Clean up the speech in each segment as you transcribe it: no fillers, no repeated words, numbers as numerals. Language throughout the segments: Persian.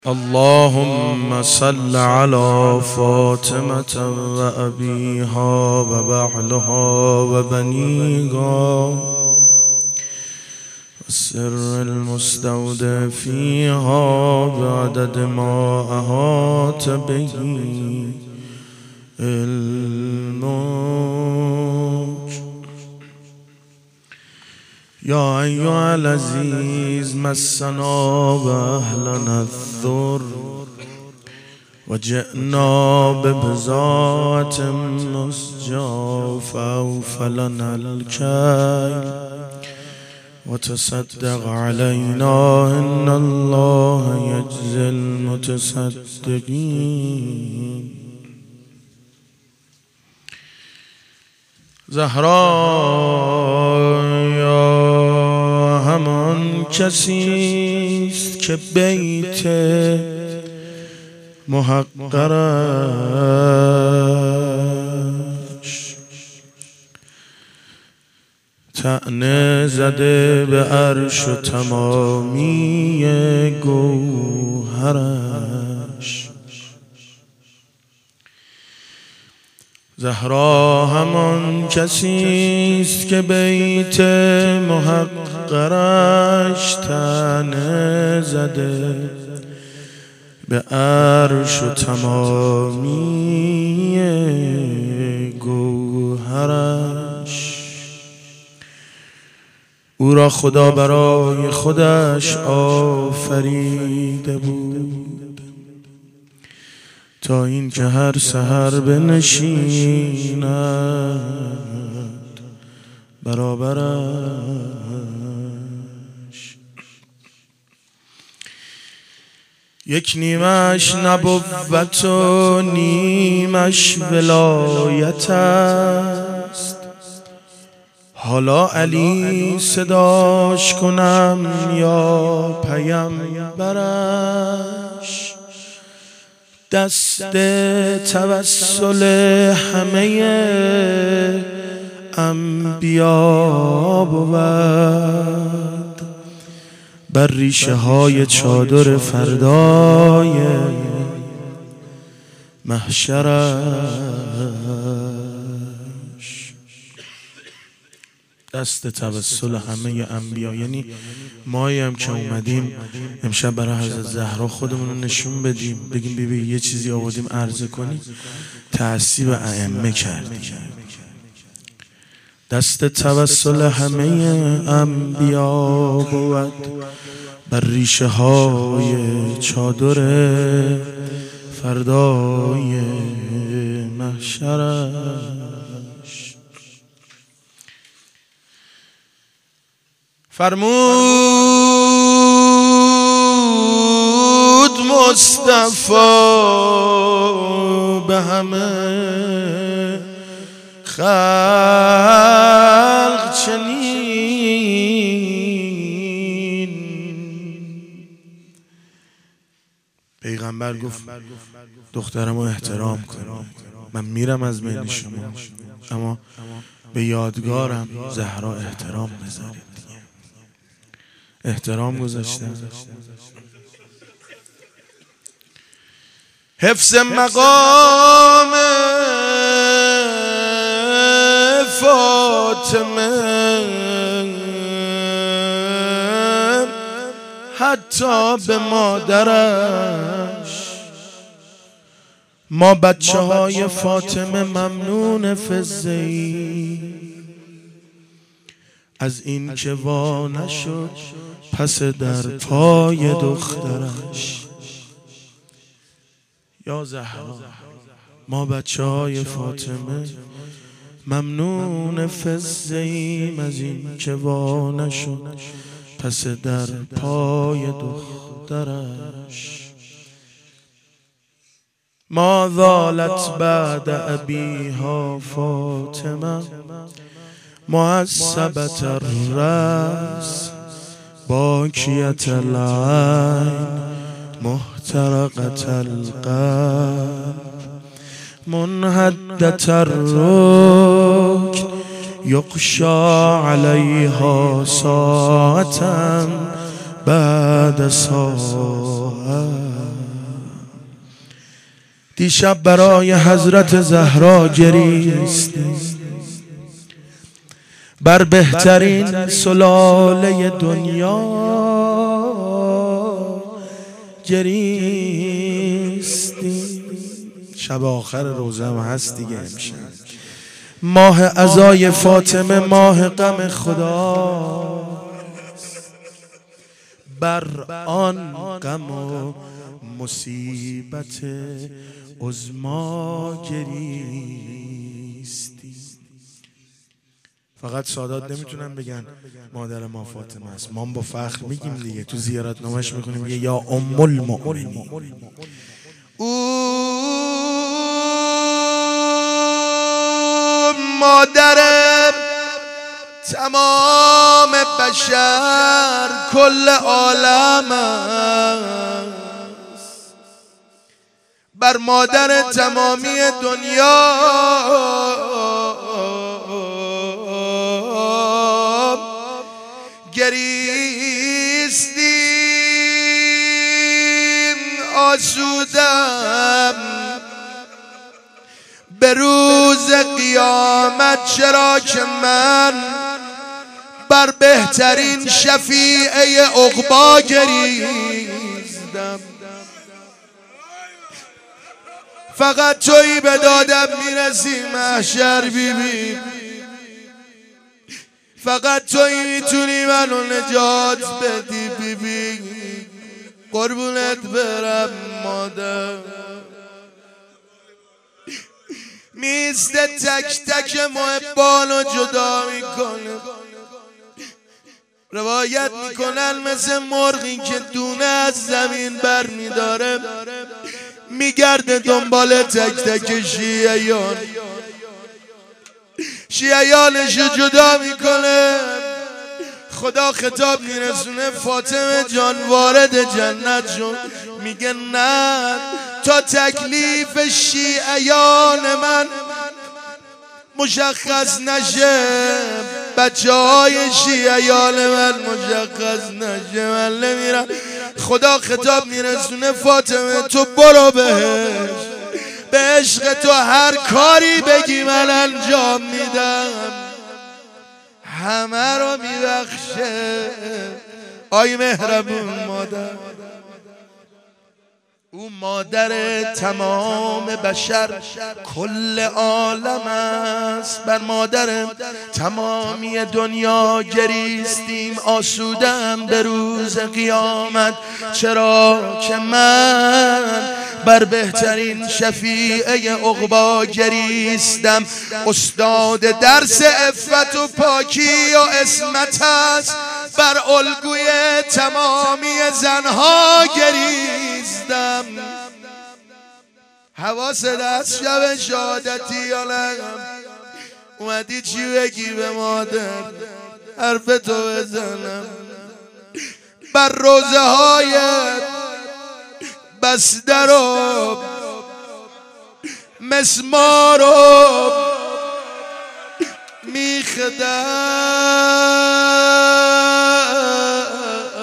اللهم صل على فاطمة وأبيها وبعلها وبنيها والسر المستودع فيها بعدد ما أحاط به علمك. يا أيها العزيز مسنا وأهلنا الضر وجئنا ببضاعة مزجاة فأوف لنا الكيل وتصدق علينا إن الله يجزي المتصدقين. زهرا همان کسیست که بیت محقرش طعنه زده به عرش و تمامی گوهرش. زهرا همان کسیست که بیت محقرش طعنه زده به عرش و تمامی گوهرش. او را خدا برای خودش آفریده بود تا این که هر سحر بنشیند برابرش. یک نیمش نبوت و نیمش ولایت است. حالا علی صداش کنم یا پیامبرش. دست توسل همه انبیا بود بر ریشه های چادر فردای محشرش. دست توسل همه انبیا یعنی مایی هم که اومدیم امشب برای حضرت زهرا خودمون رو نشون بدیم، بگیم ببین یه چیزی آوردیم عرضه کنیم، تعصیب ائمه کردیم. دست توسل همه انبیا بود بر ریشه های چادر فردای محشرش. فرمود مصطفی به همه خلق چنین. پیغمبر گفت دخترمو احترام کن، من میرم از بین شما اما به یادگارم زهرا احترام بذارید. احترام گذاشتن. حفظ مقام فاطمه حتی به مادرش. ما بچه های فاطمه ممنون فزه‌ای از این که وا نشد پس در پای دخترش. یا زهرا ما بچه های فاطمه ممنون فزه‌ایم از این که وا نشد پس در پای دخترش. ما زالت بعد ابیها فاطمه معصبة الرأس باکیة العین محترقة القلب منهدة الركن یغشا علیها ساعة بعد ساعة. دیشب برای حضرت زهرا گریستیم، بر بهترین سلاله دنیا گریستیم. شب آخر روزه هم هست دیگه امشب، ماه عزای فاطمه، ماه غم خدا، بر آن غم و مصیبت عظما گریستی. فقط سادات نمیتونن بگن مادر ما فاطمه است، ما با فخر میگیم دیگه، تو زیارت نامش میکنیم یه یا ام المؤمنین. مادر تمام بشر کل عالم است، بر مادر تمامی دنیا گریستیم. آسودم به روز قیامت، چرا که من بر بهترین شفیعه عقبا گریستم. فقط تویی به دادم میرسی محشر بیبی، فقط تویی میتونی منو نجات بدی بیبی. قربونت برم مادر، میست تک تک محبانو جدا میکنه. روایت میکنن مثل مرغی که دونه از زمین بر میداره، میگرده دنبال تک تک شیعیانشو جدا میکنه. خدا خطاب میرسونه فاطمه جان وارد جنت شو، میگه نه تا تکلیف شیعیان من مشخص نشه، بچه های شیعیان من مشخص نشه من نمیرم. خدا خطاب میرسونه فاطمه تو برو بهش، به عشق تو هر کاری بگی من انجام میدم، همه رو میبخشه. آی مهربون مادر، او مادر تمام بشر کل عالم است، بر مادر تمامی دنیا گریستیم. آسودم به روز قیامت، چرا که من بر بهترین شفیعه عقبا گریستم. استاد درس عفت و پاکی و عصمت است، بر الگوی تمامی زنها گریستم. حواست از شب شهادتی یا نه؟ اومدی چی بگی به مادر؟ حرف تو بزنم. بر روزه های بسته رو مسمار رو میخدم،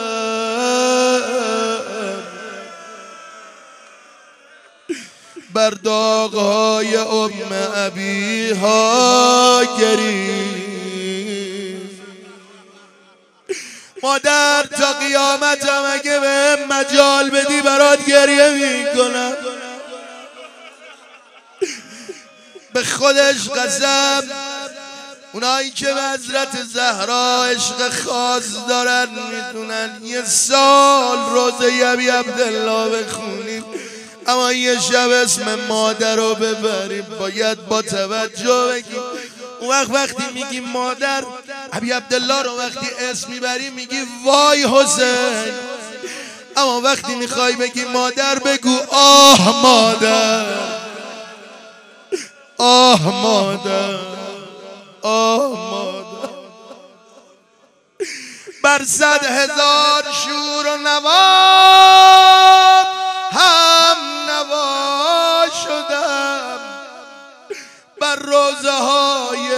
بر داغ‌های ام ابیها گریست. مادر تا قیامت هم اگه به مجال بدی برات گریه میکنم. به خودش قسم، اونایی که به حضرت زهرا عشق خاص دارن میتونن یه سال روزه ابی عبدالله بخونیم، اما یه شب اسم مادر رو ببریم باید با توجه بگیم. اون وقتی میگیم مادر، ابی عبدالله رو وقتی اسم میبریم میگی وای حسین، اما وقتی میخوای بگی مادر بگو آه مادر، آه مادر، آه مادر. بر 100,000 شور و نوا هم نوا شدم، بر روزه های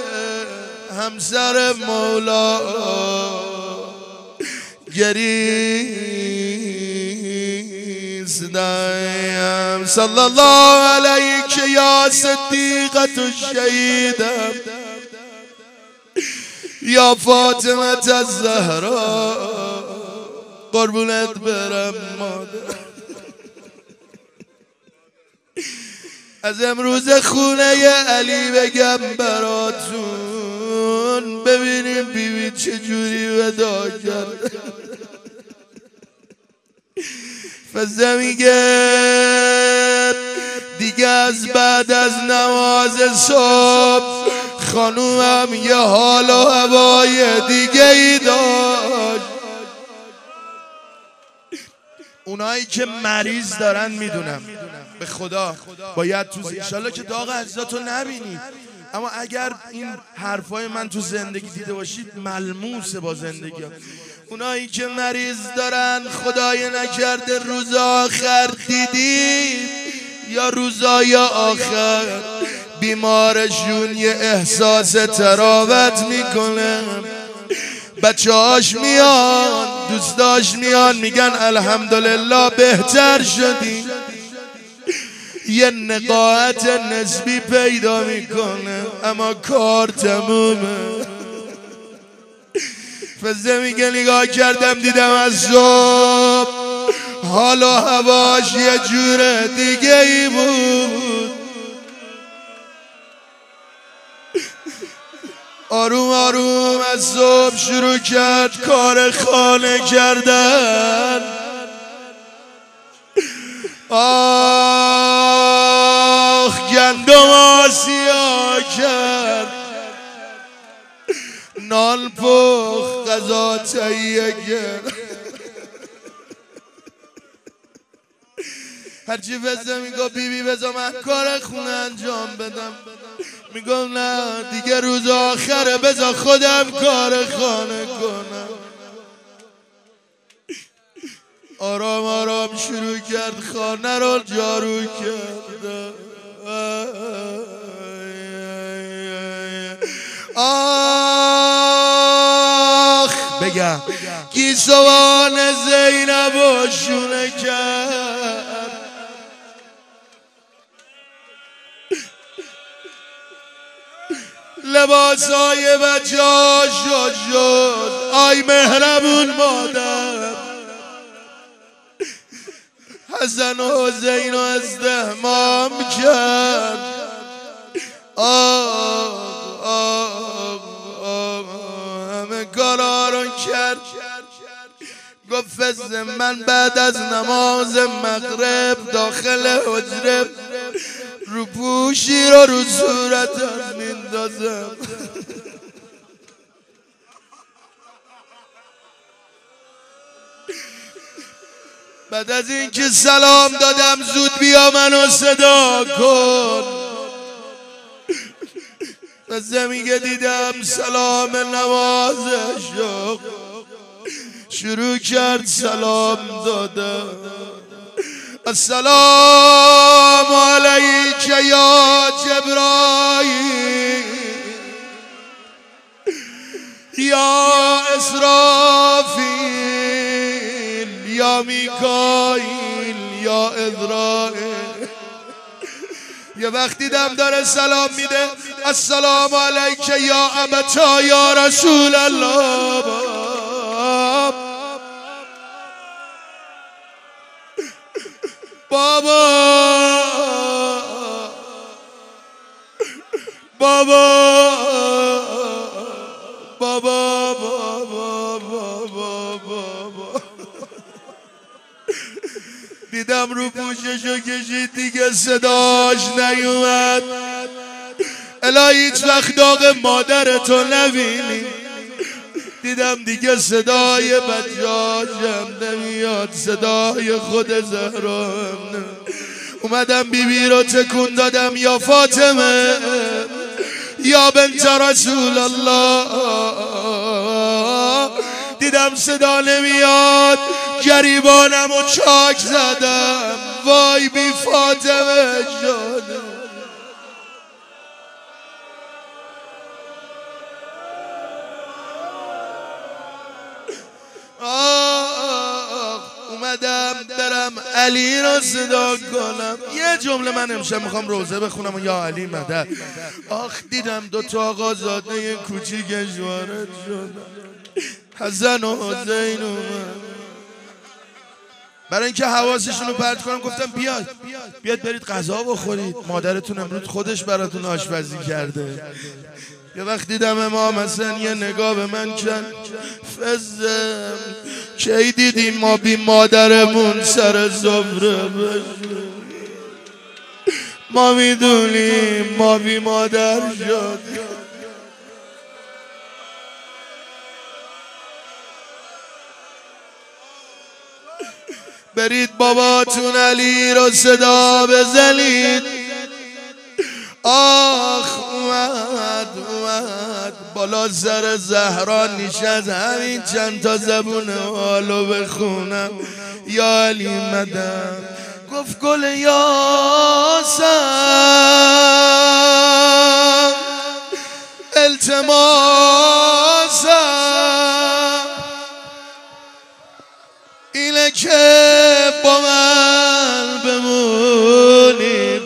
همسر مولا گریستم. سودم صلی الله علیک یا صدیقة الشهیدم یا فاطمه الزهرا قربونت برم مادر. از امروز خونه علی بگم براتون ببینیم بیبی چجوری ودا کرد. فزه میگه دیگه از بعد از نماز صبح خانومم یه حال و هوای دیگه ای داشت. اونایی که مریض دارن میدونم به خدا باید تو انشالله که داغ عزیزاتو نبینی، اما اگر این حرفای من تو زندگی دیده باشید ملموسه با زندگی. اونایی که مریض دارن خدای نکرده روز آخر دیدید یا روزای آخر بیمارشون یه احساس تراوت میکنه، بچه‌هاش میان دوستاش میان میگن الحمدلله بهتر شدی، یه نقاهت نسبی پیدا میکنه اما کار تمومه. فزه میگه نگاه کردم دیدم از صبح حال و هواش یه جور دیگه ای بود. آروم آروم از صبح شروع کرد کار خانه کردن. آخ گندم آسیا کرد، نان پخت غذا تهیه کرد. هرچی فزه میگو بیبی بذار من کار خونه انجام بدم، میگم نه دیگه روز آخره بذار خودم کار خانه کنم. آرام آرام شروع کرد خانه رو جارو کرد. آخ بگم گیسوان زینب و شونه کرد، لباسای بچه ها شد. آی مهربون مادر، حسن و حسین رو استحمام کرد. همه کارا رو کرد. گفت فزه من بعد از نماز مغرب داخل حجره رو پوشی رو صورتم میندازم. بعد از اینکه سلام دادم زود بیا منو صدا کن. فزه میگه دیدم سلام نمازش شروع کرد سلام دادم. السلام علیک یا جبرائیل یا اسرافیل یا میکائیل یا عزرائیل. یه وقتی دم داره سلام میده السلام علیک یا ابتا یا رسول الله. بابا بابا بابا بابا بابا دیدم رو پوششو کشید دیگه صداش نیومد. الهی هیچ وقت داغ مادرتو نبینی. دیدم دیگه صدای بچه‌هاشم نمیاد، صدای خود زهرا هم. اومدم بیبی رو تکون دادم یا فاطمه یا بنت رسول الله. دیدم صدا نمیاد، گریبانم و چاک زدم. وای بی فاطمه شدم. اومدم برم برم علی را صدا کنم. یه جمله من امشب میخوام روزه بخونم و یا علی مدد. آخ دیدم دوتا آقازاده کوچیکش وارد شدن، حسن و حسین اومد. برای اینکه حواسشون رو پرت کنم گفتم بیاد برید غذا بخورید، مادرتون امروز خودش براتون آشپزی کرده. یه وقت دیدم امام حسن یه نگاه به من کرد، فزم کی دیدیم ما بی مادرمون سر زبره بشیم؟ ما میدونیم ما بی مادر شد. برید باباتون علی رو صدا بزنید. آخ اومد بالا سر زهرا نشست، همین چند تا زبون حالو بخونم. یا علی مدد. گفت گل یاسم التماسم اینه که با من بمونیم.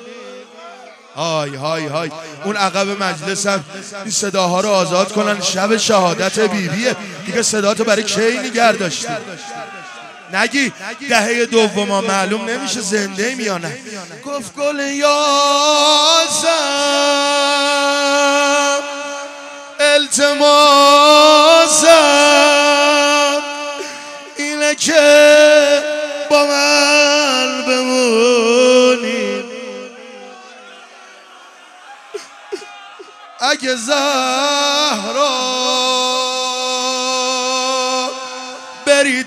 های اون عقب مجلس هم این صداها رو آزاد کنن، شب شهادت بیبیه دیگه. صداتو برای کی نگه داشتی؟ نگی دهه دوما معلوم نمیشه زنده یا نه. گفت گل یاسم التماسم اینه که با من بمونی. اگه زهرا بری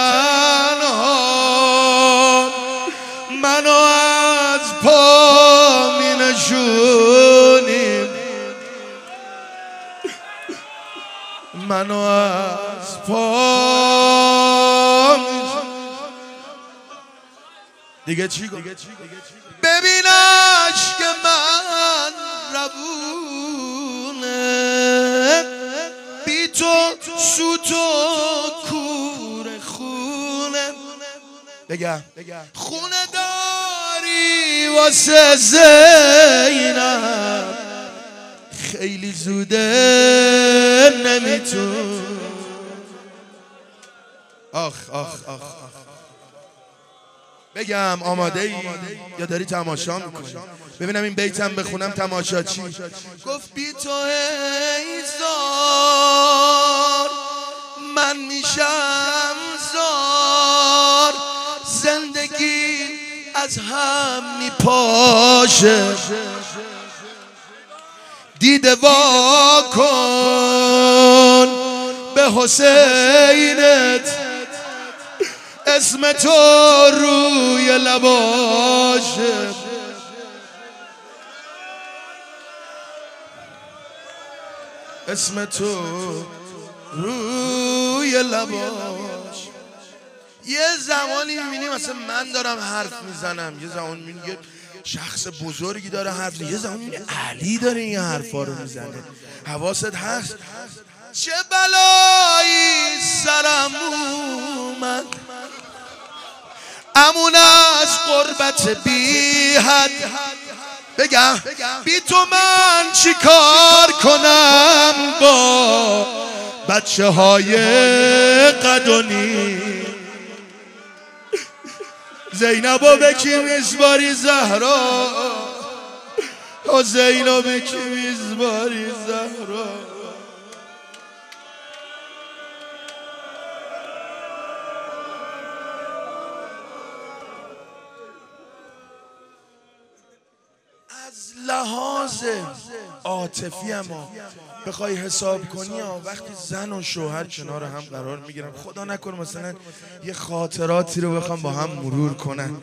تنها منو از پا می نشونی، منو از پا دیگه چی گفت؟ ببینش که من روونه بی تو سوت و کور خونه. بگم خونه داری واسه زینب خیلی زوده نمیتون. آخ بگم آماده ای یا داری تماشا میکنی؟ ببینم این بیتم بخونم تماشا چی؟ گفت بی تو ایزار من میشم زار، زندگی از هم میپاشه، دیده وا کن به حسینت اسم تو روی لباشه. اسم تو روی لباش. یه زمانی میبینی مثلا من دارم حرف میزنم، یه زمان میبینی یه شخص بزرگی داره حرف میزنه، یه زمان میبینی علی داره این حرفا رو میزنه. حواست هست؟ چه بلایی سرم اومد امون از قربت بی حد. بگم بی تو من چی کار کنم با بچه های قدونی. زینبو بکی میزباری زهرا، حسینو بکی میزباری زهرا. از لحاظ عاطفی اما بخوای حساب کنی وقتی زن و شوهر کنار هم قرار میگیرن، خدا نکنه مثلا یه خاطراتی رو بخوام با هم مرور کنن،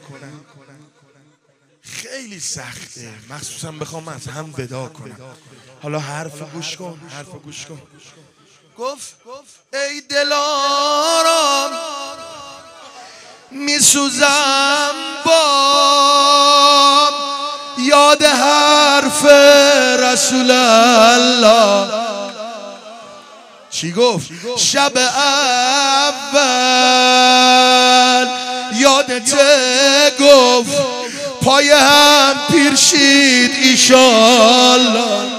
خیلی سخته، مخصوصا بخوام از هم ودا کنم. حالا حرف گوش کن. گفت ای دلارام میسوزم با یاد حرف رسول الله. چی گفت؟ شب اول یادته گفت پای هم پیرشید ایشالله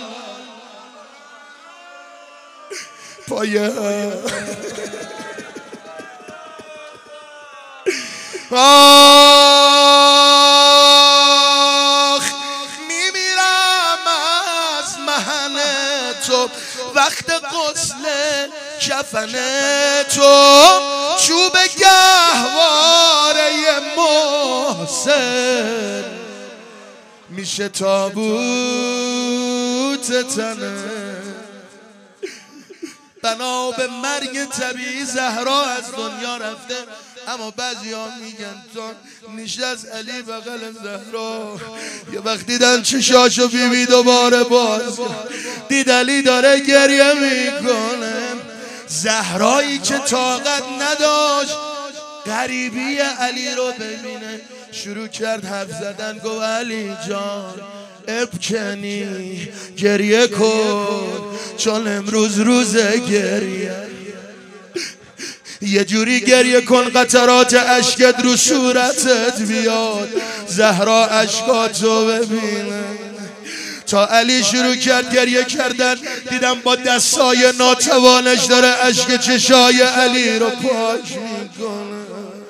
پای هم آخ میمیرم از محن تو وقت غسل کفن تو چوب گهواره محسن میشه تابوت تنه بنا به مرگ طبیعی زهرا از دنیا رفته اما بعضی‌ها میگن چون نشست علی بغل زهرا یه وقت دیدن چشاشو بیبی دوباره باز دید علی داره گریه میکنه زهرایی که طاقت نداشت غریبی علی رو ببینه شروع کرد حرف زدن گفت علی جان ابکنی گریه کن چون امروز روز گریه یه جوری گریه کن قطرات اشکت رو صورتت بیاد زهرا اشکاتو ببینه تا علی شروع کرد گریه کردن دیدم با دستای ناتوانش داره اشک چشای علی رو پاک میکنه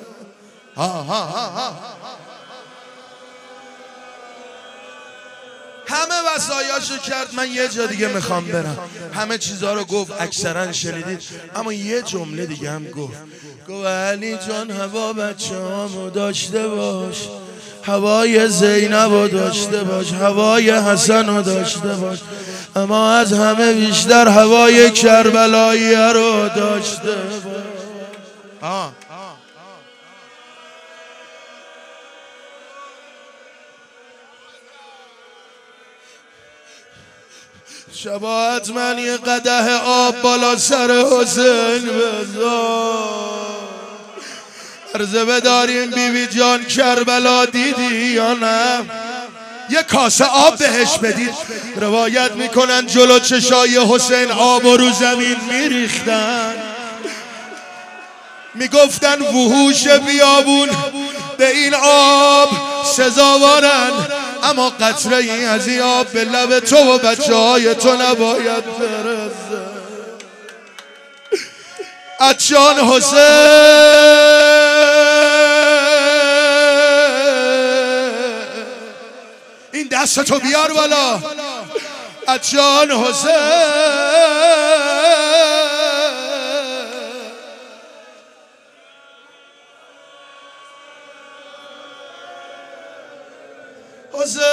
همه وصایاشو کرد من یه جا دیگه میخوام برم همه چیزها رو گفت اکثرا شنیدید اما یه جمله دیگه هم گفت علی جان هوا بچه هامو داشته باش هوای زینبو داشته باش هوای حسنو داشته باش اما از همه بیشتر هوای کربلایی رو داشته باش شبا حتما یه قدح آب بالا سر حسین بذار عرضه بداریم بیبی جان کربلا دیدی یا نه یه کاسه آب بهش بدید روایت میکنن جلو چشای حسین آب رو زمین میریختن میگفتن وحوش بیابون به این آب سزاوارن اما قطره این از این آب به لب تو و بچه های تو نباید برسه عطشان حسین این دستتو بیار بالا عطشان حسین حسین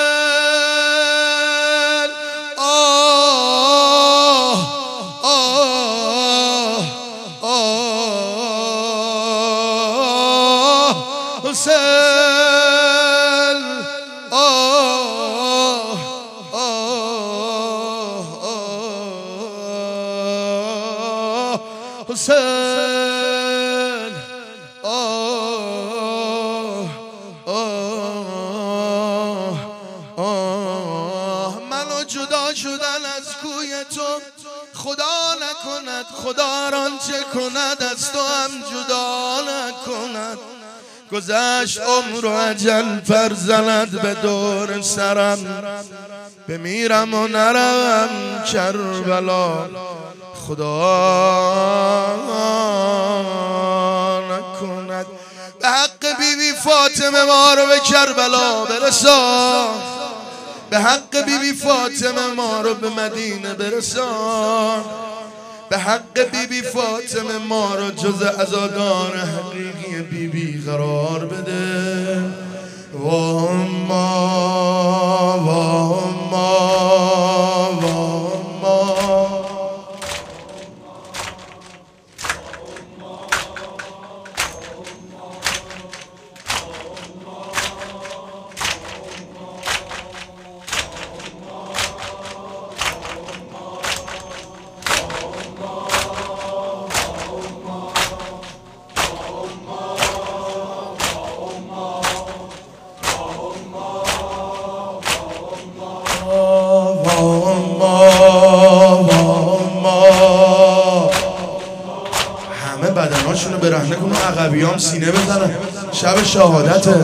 منو جدا شدن از کوی تو خدا نکند خدا رانچه کند از تو هم جدا نکند گذشت عمر و اجل پر زند به دور سرم بمیرم و نروم کربلا خدا نکند به حق بیبی فاطمه ما رو به کربلا برسان به حق بیبی فاطمه ما رو به مدینه برسان به حق بیبی فاطمه ما رو جز عزادار حقیقی بیبی قرار بده واما برهنه کن و عقبیام سینه بزنن. شب شهادته.